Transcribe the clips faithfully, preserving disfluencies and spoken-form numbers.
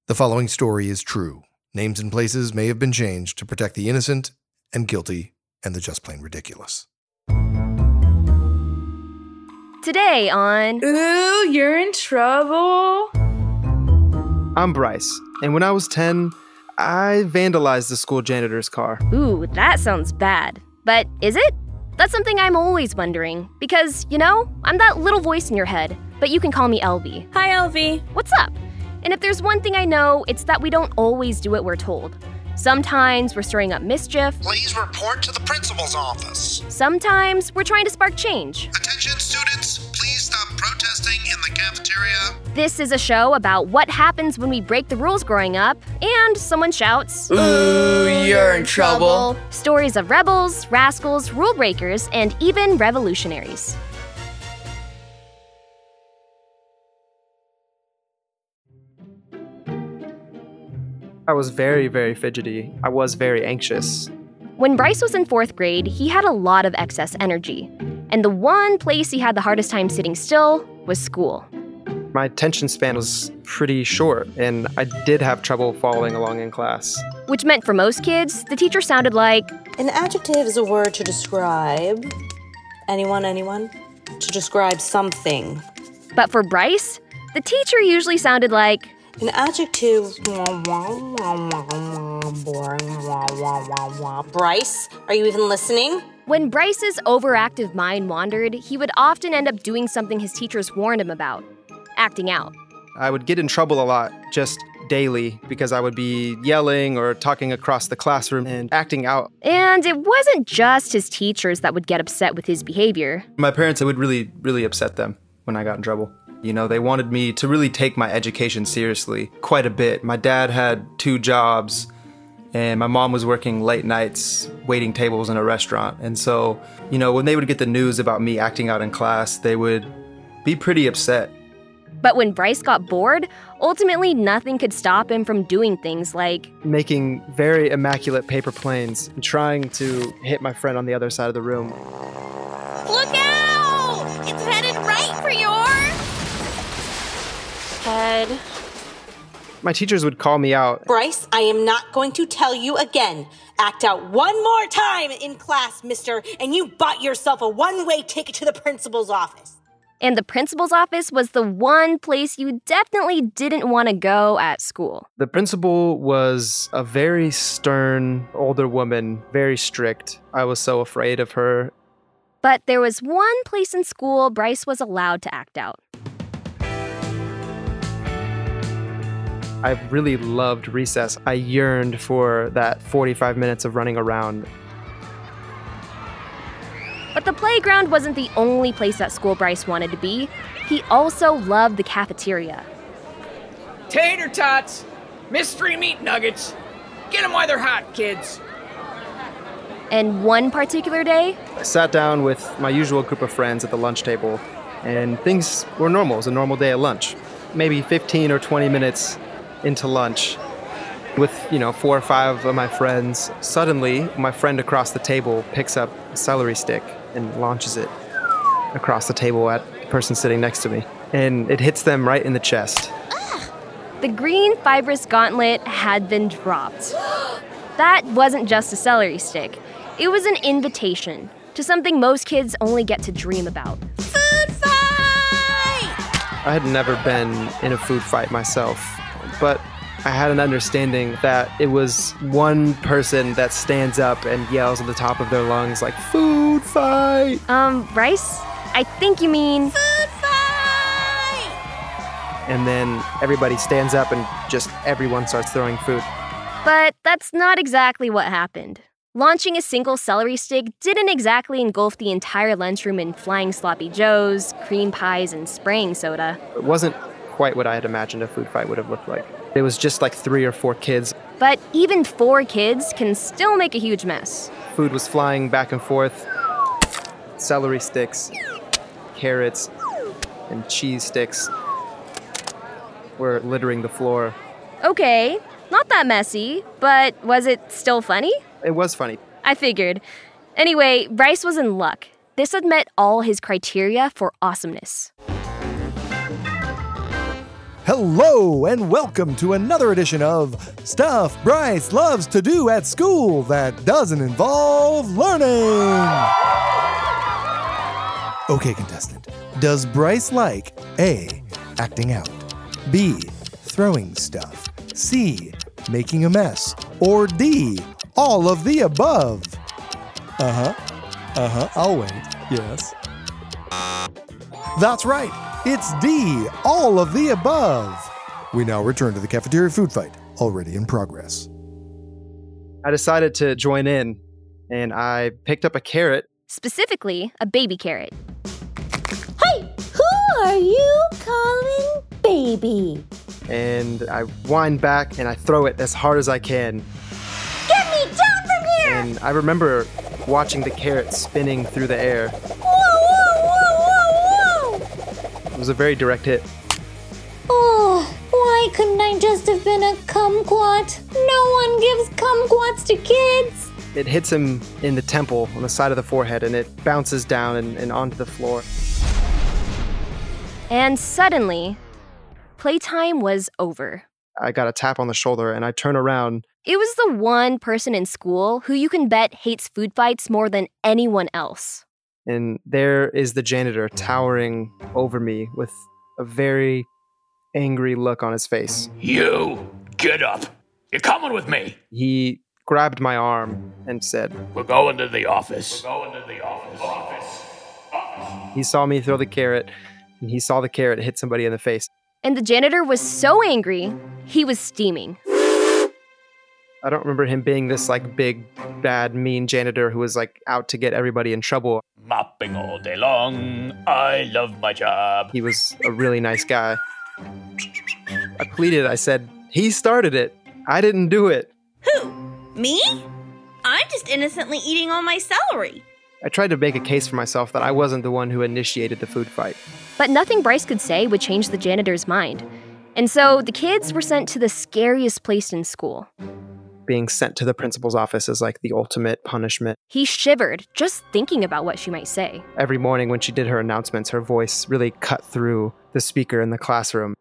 The following story is true. Names and places may have been changed to protect the innocent and guilty and the just plain ridiculous. Today on... Ooh, you're in trouble. I'm Bryce, and when I was ten, I vandalized the school janitor's car. Ooh, that sounds bad. But is it? That's something I'm always wondering. Because, you know, I'm that little voice in your head, but you can call me L V. Hi, L V. What's up? And if there's one thing I know, it's that we don't always do what we're told. Sometimes we're stirring up mischief. Please report to the principal's office. Sometimes we're trying to spark change. Attention students, please stop protesting in the cafeteria. This is a show about what happens when we break the rules growing up, and someone shouts, Ooh, you're in trouble. Stories of rebels, rascals, rule breakers, and even revolutionaries. I was very, very fidgety. I was very anxious. When Bryce was in fourth grade, he had a lot of excess energy. And the one place he had the hardest time sitting still was school. My attention span was pretty short, and I did have trouble following along in class. Which meant for most kids, the teacher sounded like... An adjective is a word to describe... Anyone, anyone? To describe something. But for Bryce, the teacher usually sounded like... An adjective... Bryce, are you even listening? When Bryce's overactive mind wandered, he would often end up doing something his teachers warned him about. Acting out. I would get in trouble a lot, just daily, because I would be yelling or talking across the classroom and acting out. And it wasn't just his teachers that would get upset with his behavior. My parents, it would really, really upset them when I got in trouble. You know, they wanted me to really take my education seriously quite a bit. My dad had two jobs, and my mom was working late nights, waiting tables in a restaurant. And so, you know, when they would get the news about me acting out in class, they would be pretty upset. But when Bryce got bored, ultimately nothing could stop him from doing things like... making very immaculate paper planes and trying to hit my friend on the other side of the room. Look out! It's headed right for your... Head. My teachers would call me out. Bryce, I am not going to tell you again. Act out one more time in class, mister, and you bought yourself a one-way ticket to the principal's office. And the principal's office was the one place you definitely didn't want to go at school. The principal was a very stern, older woman, very strict. I was so afraid of her. But there was one place in school Bryce was allowed to act out. I really loved recess. I yearned for that forty-five minutes of running around. But the playground wasn't the only place at school Bryce wanted to be. He also loved the cafeteria. Tater tots, mystery meat nuggets. Get them while they're hot, kids. And one particular day... I sat down with my usual group of friends at the lunch table, and things were normal. It was a normal day at lunch. Maybe fifteen or twenty minutes into lunch, with, you know, four or five of my friends. Suddenly, my friend across the table picks up a celery stick and launches it across the table at the person sitting next to me. And it hits them right in the chest. The green fibrous gauntlet had been dropped. That wasn't just a celery stick. It was an invitation to something most kids only get to dream about. Food fight! I had never been in a food fight myself, but I had an understanding that it was one person that stands up and yells at the top of their lungs like, food fight! Um, Bryce, I think you mean... Food fight! And then everybody stands up and just everyone starts throwing food. But that's not exactly what happened. Launching a single celery stick didn't exactly engulf the entire lunchroom in flying sloppy joes, cream pies, and spraying soda. It wasn't quite what I had imagined a food fight would have looked like. It was just like three or four kids. But even four kids can still make a huge mess. Food was flying back and forth. Celery sticks, carrots, and cheese sticks were littering the floor. Okay, not that messy, but was it still funny? It was funny. I figured. Anyway, Bryce was in luck. This had met all his criteria for awesomeness. Hello, and welcome to another edition of Stuff Bryce Loves to Do at School That Doesn't Involve Learning. Okay, contestant. Does Bryce like A, acting out, B, throwing stuff, C, making a mess, or D, all of the above? Uh-huh. Uh-huh. I'll wait. Yes. That's right. It's D, all of the above. We now return to the cafeteria food fight, already in progress. I decided to join in, and I picked up a carrot. Specifically, a baby carrot. Hey, who are you calling baby? And I wind back and I throw it as hard as I can. Get me down from here! And I remember watching the carrot spinning through the air. Whoa, whoa, whoa, whoa, whoa! It was a very direct hit. Oh, why couldn't I just have been a kumquat? No one gives kumquats to kids. It hits him in the temple on the side of the forehead, and it bounces down and, and onto the floor. And suddenly, playtime was over. I got a tap on the shoulder, and I turn around. It was the one person in school who you can bet hates food fights more than anyone else. And there is the janitor towering over me with a very angry look on his face. You, get up. You're coming with me. He grabbed my arm and said, We're going to the office. We're going to the office. Office. Office. He saw me throw the carrot, and he saw the carrot hit somebody in the face. And the janitor was so angry, he was steaming. I don't remember him being this like big, bad, mean janitor who was like out to get everybody in trouble. Mopping all day long. I love my job. He was a really nice guy. I pleaded, I said, he started it. I didn't do it. Who? Me? I'm just innocently eating all my celery. I tried to make a case for myself that I wasn't the one who initiated the food fight. But nothing Bryce could say would change the janitor's mind. And so the kids were sent to the scariest place in school. Being sent to the principal's office is like the ultimate punishment. He shivered just thinking about what she might say. Every morning when she did her announcements, her voice really cut through the speaker in the classroom.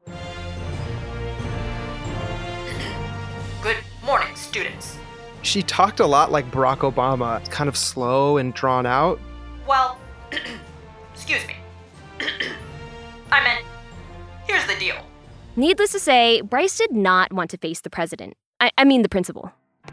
Good morning, students. She talked a lot like Barack Obama, kind of slow and drawn out. Well, excuse me. I meant, here's the deal. Needless to say, Bryce did not want to face the president. I, I mean the principal.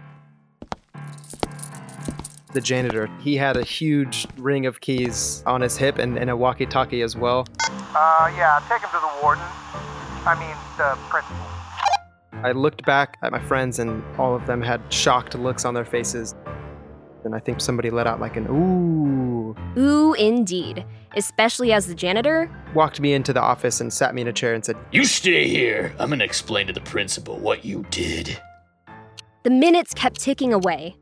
The janitor, he had a huge ring of keys on his hip and, and a walkie-talkie as well. Uh, yeah, take him to the warden. I mean, the principal. I looked back at my friends and all of them had shocked looks on their faces. And I think somebody let out like an ooh. Ooh, indeed. Especially as the janitor walked me into the office and sat me in a chair and said, You stay here. I'm going to explain to the principal what you did. The minutes kept ticking away.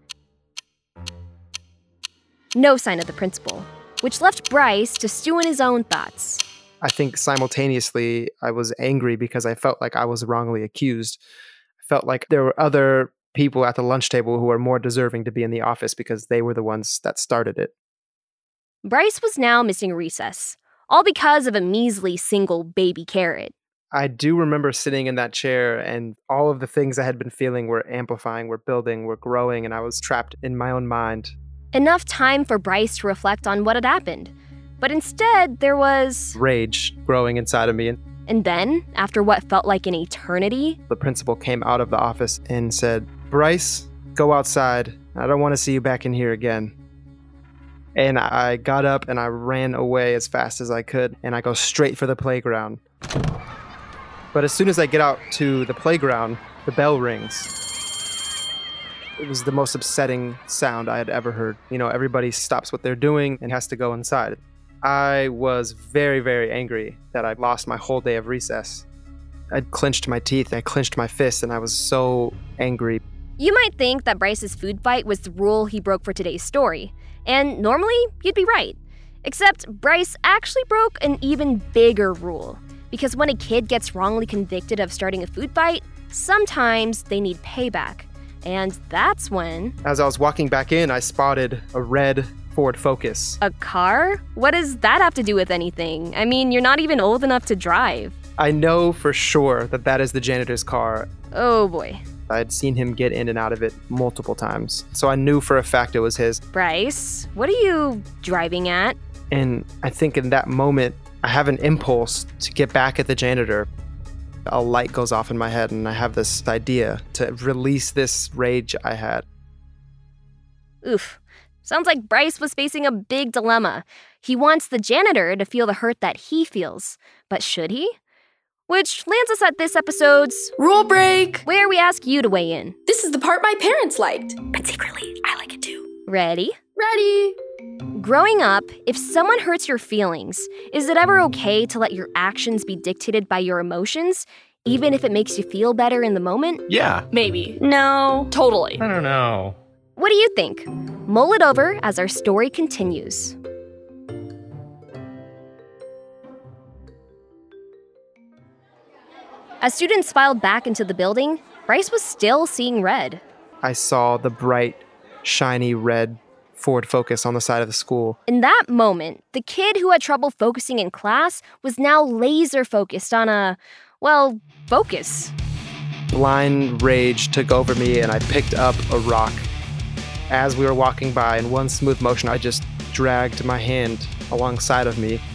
No sign of the principal, which left Bryce to stew in his own thoughts. I think simultaneously I was angry because I felt like I was wrongly accused. I felt like there were other people at the lunch table who were more deserving to be in the office because they were the ones that started it. Bryce was now missing recess, all because of a measly single baby carrot. I do remember sitting in that chair and all of the things I had been feeling were amplifying, were building, were growing, and I was trapped in my own mind. Enough time for Bryce to reflect on what had happened. But instead, there was rage growing inside of me. And then, after what felt like an eternity, the principal came out of the office and said, Bryce, go outside. I don't want to see you back in here again. And I got up and I ran away as fast as I could, and I go straight for the playground. But as soon as I get out to the playground, the bell rings. It was the most upsetting sound I had ever heard. You know, everybody stops what they're doing and has to go inside. I was very, very angry that I lost my whole day of recess. I clenched my teeth, I clenched my fists, and I was so angry. You might think that Bryce's food fight was the rule he broke for today's story. And normally, you'd be right. Except Bryce actually broke an even bigger rule. Because when a kid gets wrongly convicted of starting a food fight, sometimes they need payback. And that's when... As I was walking back in, I spotted a red Ford Focus. A car? What does that have to do with anything? I mean, you're not even old enough to drive. I know for sure that that is the janitor's car. Oh boy. I'd seen him get in and out of it multiple times, so I knew for a fact it was his. Bryce, what are you driving at? And I think in that moment, I have an impulse to get back at the janitor. A light goes off in my head, and I have this idea to release this rage I had. Oof. Sounds like Bryce was facing a big dilemma. He wants the janitor to feel the hurt that he feels, but should he? Which lands us at this episode's Rule Break, where we ask you to weigh in. This is the part my parents liked. But secretly, I like it too. Ready? Ready. Growing up, if someone hurts your feelings, is it ever okay to let your actions be dictated by your emotions, even if it makes you feel better in the moment? Yeah. Maybe. No. Totally. I don't know. What do you think? Mull it over as our story continues. As students filed back into the building, Bryce was still seeing red. I saw the bright, shiny red Ford Focus on the side of the school. In that moment, the kid who had trouble focusing in class was now laser focused on a, well, focus. Blind rage took over me, and I picked up a rock. As we were walking by, in one smooth motion, I just dragged my hand alongside of me.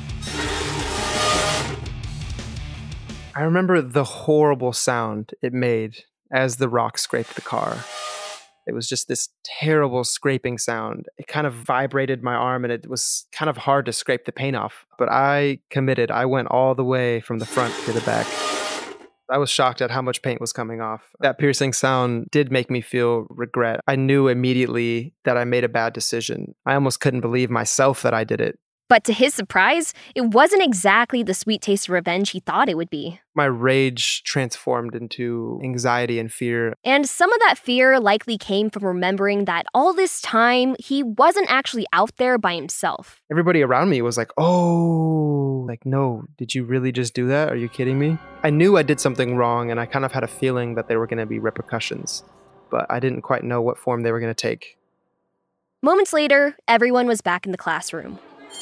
I remember the horrible sound it made as the rock scraped the car. It was just this terrible scraping sound. It kind of vibrated my arm, and it was kind of hard to scrape the paint off. But I committed. I went all the way from the front to the back. I was shocked at how much paint was coming off. That piercing sound did make me feel regret. I knew immediately that I made a bad decision. I almost couldn't believe myself that I did it. But to his surprise, it wasn't exactly the sweet taste of revenge he thought it would be. My rage transformed into anxiety and fear. And some of that fear likely came from remembering that all this time, he wasn't actually out there by himself. Everybody around me was like, oh, like, no, did you really just do that? Are you kidding me? I knew I did something wrong, and I kind of had a feeling that there were going to be repercussions, but I didn't quite know what form they were going to take. Moments later, everyone was back in the classroom.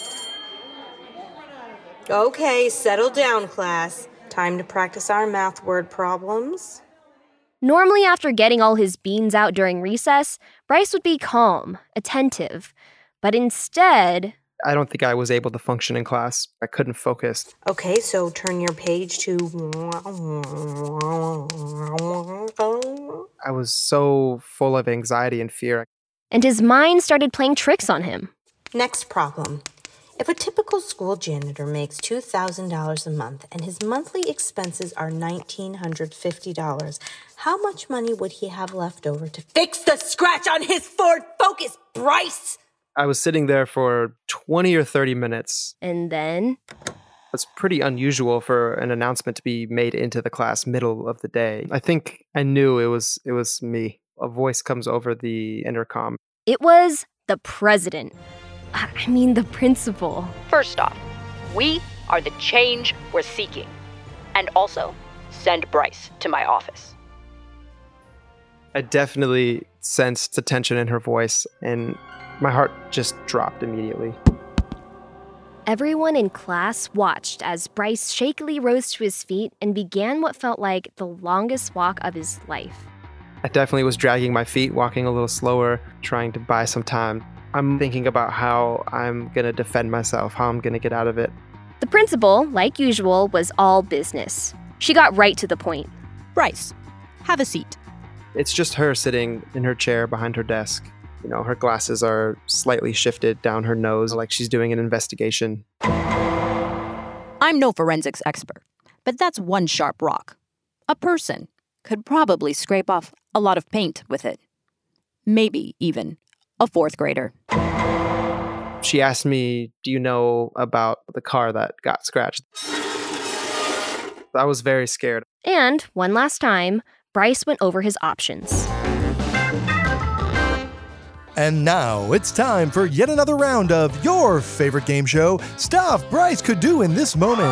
Okay, settle down, class. Time to practice our math word problems. Normally, after getting all his beans out during recess, Bryce would be calm, attentive. But instead... I don't think I was able to function in class. I couldn't focus. Okay, so turn your page to... I was so full of anxiety and fear. And his mind started playing tricks on him. Next problem. If a typical school janitor makes two thousand dollars a month and his monthly expenses are one thousand nine hundred fifty dollars, how much money would he have left over to fix the scratch on his Ford Focus, Bryce? I was sitting there for twenty or thirty minutes. And then? It's pretty unusual for an announcement to be made into the class middle of the day. I think I knew it was it was me. A voice comes over the intercom. It was the president. I mean, the principal. First off, we are the change we're seeking. And also, send Bryce to my office. I definitely sensed the tension in her voice, and my heart just dropped immediately. Everyone in class watched as Bryce shakily rose to his feet and began what felt like the longest walk of his life. I definitely was dragging my feet, walking a little slower, trying to buy some time. I'm thinking about how I'm going to defend myself, how I'm going to get out of it. The principal, like usual, was all business. She got right to the point. Bryce, have a seat. It's just her sitting in her chair behind her desk. You know, her glasses are slightly shifted down her nose like she's doing an investigation. I'm no forensics expert, but that's one sharp rock. A person could probably scrape off a lot of paint with it. Maybe even a fourth grader. She asked me, do you know about the car that got scratched? I was very scared. And one last time, Bryce went over his options. And now it's time for yet another round of your favorite game show, Stuff Bryce Could Do in This Moment.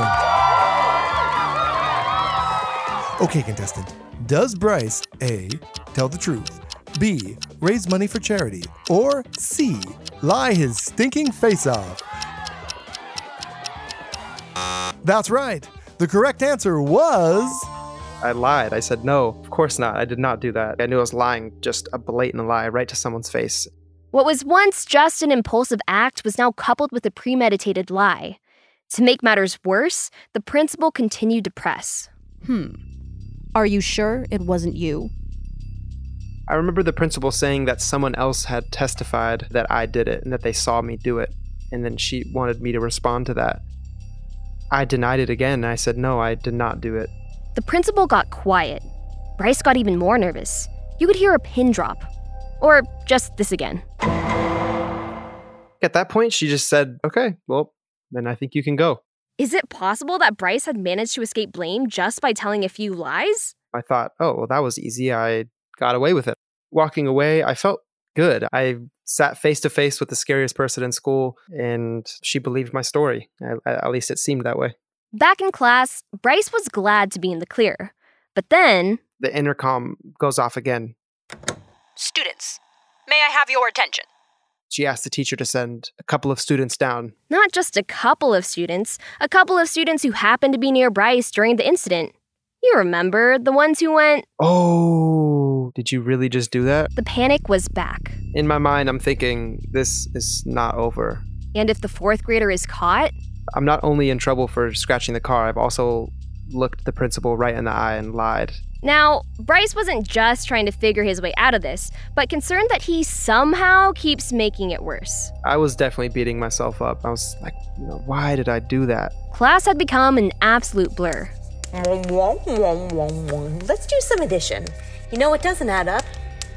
Okay, contestant. Does Bryce A, tell the truth, B, raise money for charity, or C, lie his stinking face off? That's right. The correct answer was... I lied. I said, no, of course not. I did not do that. I knew I was lying, just a blatant lie right to someone's face. What was once just an impulsive act was now coupled with a premeditated lie. To make matters worse, the principal continued to press. Hmm. Are you sure it wasn't you? I remember the principal saying that someone else had testified that I did it and that they saw me do it. And then she wanted me to respond to that. I denied it again, and I said, no, I did not do it. The principal got quiet. Bryce got even more nervous. You could hear a pin drop. Or just this again. At that point, she just said, okay, well, then I think you can go. Is it possible that Bryce had managed to escape blame just by telling a few lies? I thought, oh, well, that was easy. I got away with it. Walking away, I felt good. I sat face to face with the scariest person in school, and she believed my story. At least it seemed that way. Back in class, Bryce was glad to be in the clear. But then... the intercom goes off again. Students, may I have your attention? She asked the teacher to send a couple of students down. Not just a couple of students, a couple of students who happened to be near Bryce during the incident. You remember, the ones who went... Oh, did you really just do that? The panic was back. In my mind, I'm thinking, this is not over. And if the fourth grader is caught... I'm not only in trouble for scratching the car, I've also looked the principal right in the eye and lied. Now, Bryce wasn't just trying to figure his way out of this, but concerned that he somehow keeps making it worse. I was definitely beating myself up. I was like, you know, why did I do that? Class had become an absolute blur. Let's do some addition. You know what doesn't add up?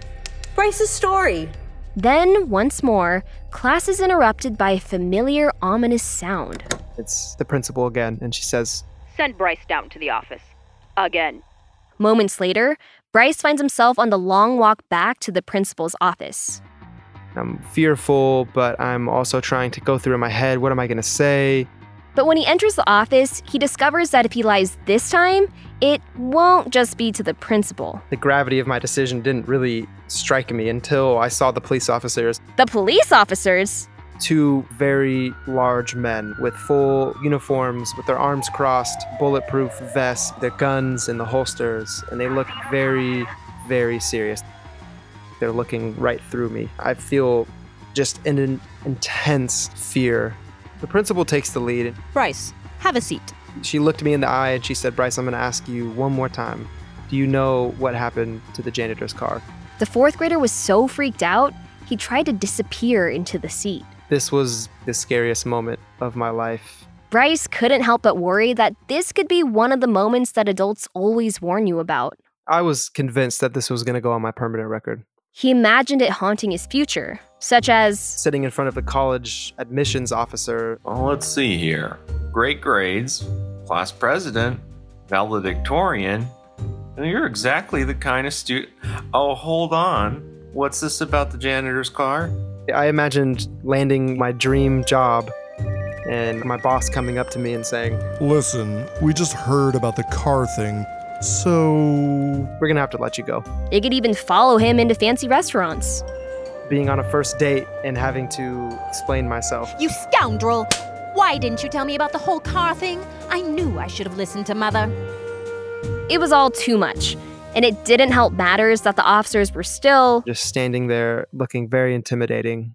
Bryce's story. Then, once more, class is interrupted by a familiar, ominous sound. It's the principal again, and she says, "Send Bryce down to the office. Again." Moments later, Bryce finds himself on the long walk back to the principal's office. I'm fearful, but I'm also trying to go through in my head, what am I going to say? But when he enters the office, he discovers that if he lies this time, it won't just be to the principal. The gravity of my decision didn't really strike me until I saw the police officers. The police officers? Two very large men with full uniforms, with their arms crossed, bulletproof vests, their guns in the holsters, and they look very, very serious. They're looking right through me. I feel just an intense fear. The principal takes the lead. "Bryce, have a seat." She looked me in the eye and she said, "Bryce, I'm going to ask you one more time. Do you know what happened to the janitor's car?" The fourth grader was so freaked out, he tried to disappear into the seat. This was the scariest moment of my life. Bryce couldn't help but worry that this could be one of the moments that adults always warn you about. I was convinced that this was going to go on my permanent record. He imagined it haunting his future, such as sitting in front of the college admissions officer. Well, let's see here. Great grades, class president, valedictorian. You're exactly the kind of student. Oh, hold on. What's this about the janitor's car? I imagined landing my dream job and my boss coming up to me and saying, "Listen, we just heard about the car thing, so we're gonna have to let you go." It could even follow him into fancy restaurants. Being on a first date and having to explain myself. "You scoundrel! Why didn't you tell me about the whole car thing? I knew I should have listened to Mother." It was all too much. And it didn't help matters that the officers were still just standing there looking very intimidating.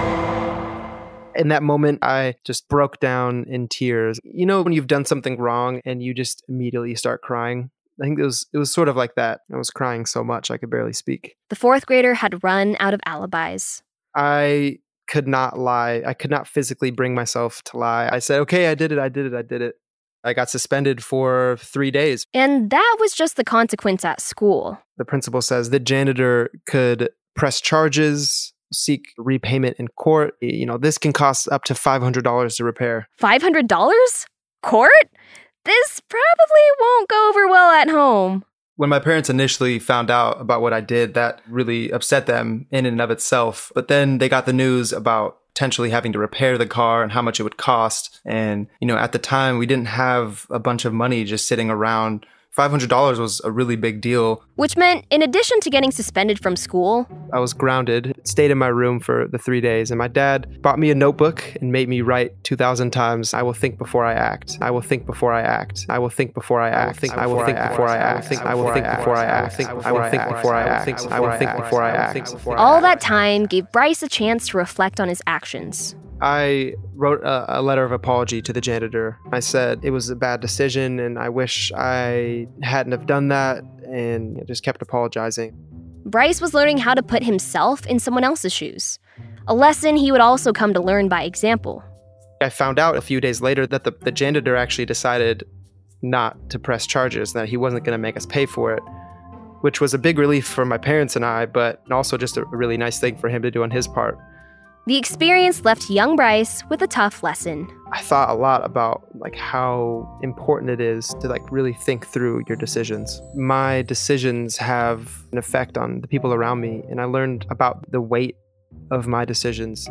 In that moment, I just broke down in tears. You know when you've done something wrong and you just immediately start crying? I think it was it was sort of like that. I was crying so much I could barely speak. The fourth grader had run out of alibis. I could not lie. I could not physically bring myself to lie. I said, "Okay, I did it, I did it, I did it." I got suspended for three days. And that was just the consequence at school. The principal says the janitor could press charges, seek repayment in court. You know, this can cost up to five hundred dollars to repair. five hundred dollars? Court? This probably won't go over well at home. When my parents initially found out about what I did, that really upset them in and of itself. But then they got the news about potentially having to repair the car and how much it would cost. And, you know, at the time we didn't have a bunch of money just sitting around five hundred dollars was a really big deal. Which meant, in addition to getting suspended from school, I was grounded, stayed in my room for the three days, and my dad bought me a notebook and made me write two thousand times, I will think before I act. I will think before I act. I will think before I act. I will think before I act. I will think before I act. I will think before I act. I will think before I act. All that time gave Bryce a chance to reflect on his actions. I wrote a, a letter of apology to the janitor. I said it was a bad decision and I wish I hadn't have done that, and I just kept apologizing. Bryce was learning how to put himself in someone else's shoes, a lesson he would also come to learn by example. I found out a few days later that the, the janitor actually decided not to press charges, that he wasn't going to make us pay for it, which was a big relief for my parents and I, but also just a really nice thing for him to do on his part. The experience left young Bryce with a tough lesson. I thought a lot about like how important it is to like really think through your decisions. My decisions have an effect on the people around me, and I learned about the weight of my decisions.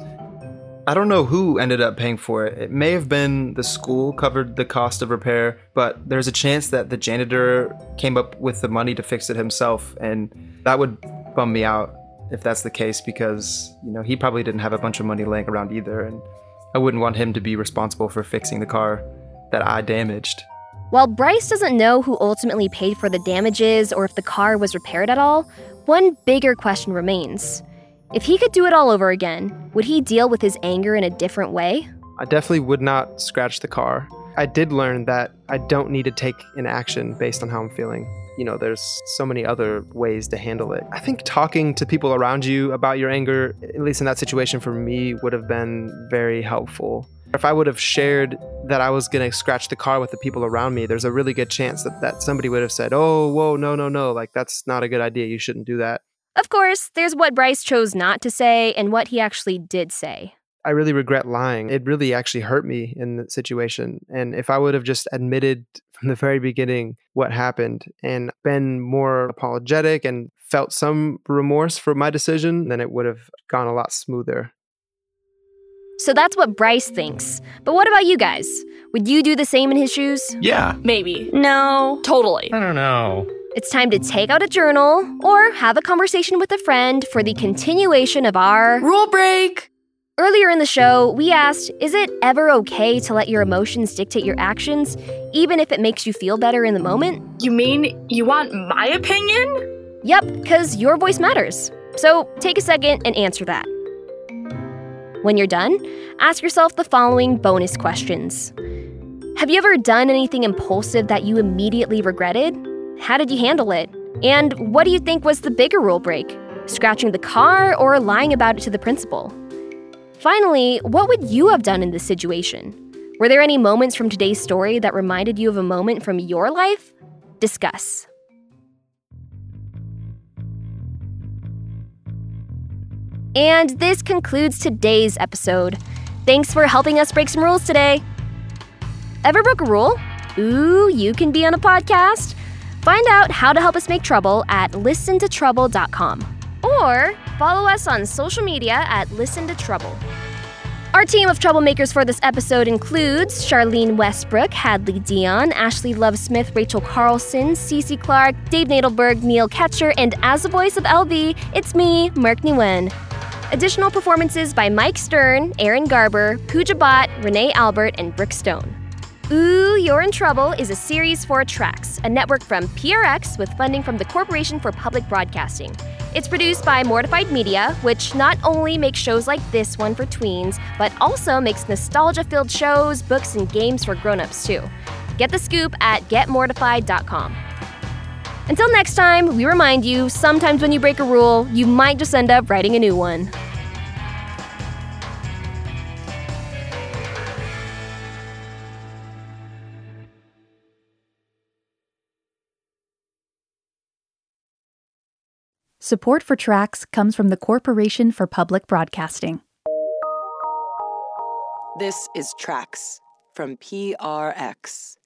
I don't know who ended up paying for it. It may have been the school covered the cost of repair, but there's a chance that the janitor came up with the money to fix it himself, and that would bum me out if that's the case, because, you know, he probably didn't have a bunch of money laying around either, and I wouldn't want him to be responsible for fixing the car that I damaged. While Bryce doesn't know who ultimately paid for the damages or if the car was repaired at all, one bigger question remains. If he could do it all over again, would he deal with his anger in a different way? I definitely would not scratch the car. I did learn that I don't need to take an action based on how I'm feeling. You know, there's so many other ways to handle it. I think talking to people around you about your anger, at least in that situation for me, would have been very helpful. If I would have shared that I was going to scratch the car with the people around me, there's a really good chance that, that somebody would have said, oh, whoa, no, no, no, like that's not a good idea. You shouldn't do that. Of course, there's what Bryce chose not to say and what he actually did say. I really regret lying. It really actually hurt me in the situation. And if I would have just admitted from the very beginning what happened and been more apologetic and felt some remorse for my decision, then it would have gone a lot smoother. So that's what Bryce thinks. But what about you guys? Would you do the same in his shoes? Yeah. Maybe. No. Totally. I don't know. It's time to take out a journal or have a conversation with a friend for the continuation of our Rule break! Earlier in the show, we asked, is it ever okay to let your emotions dictate your actions, even if it makes you feel better in the moment? You mean you want my opinion? Yep, because your voice matters. So take a second and answer that. When you're done, ask yourself the following bonus questions. Have you ever done anything impulsive that you immediately regretted? How did you handle it? And what do you think was the bigger rule break? Scratching the car or lying about it to the principal? Finally, what would you have done in this situation? Were there any moments from today's story that reminded you of a moment from your life? Discuss. And this concludes today's episode. Thanks for helping us break some rules today. Ever broke a rule? Ooh, you can be on a podcast. Find out how to help us make trouble at listen to trouble dot com. Or follow us on social media at Listen to Trouble. Our team of troublemakers for this episode includes Charlene Westbrook, Hadley Dion, Ashley Love Smith, Rachel Carlson, Cece Clark, Dave Nadelberg, Neil Ketcher, and as the voice of L V, it's me, Mark Nguyen. Additional performances by Mike Stern, Aaron Garber, Pooja Bhatt, Renee Albert, and Brooke Stone. Ooh, You're in Trouble is a series for Trax, a network from P R X with funding from the Corporation for Public Broadcasting. It's produced by Mortified Media, which not only makes shows like this one for tweens, but also makes nostalgia-filled shows, books, and games for grown-ups too. Get the scoop at get mortified dot com. Until next time, we remind you, sometimes when you break a rule, you might just end up writing a new one. Support for Trax comes from the Corporation for Public Broadcasting. This is Trax from P R X.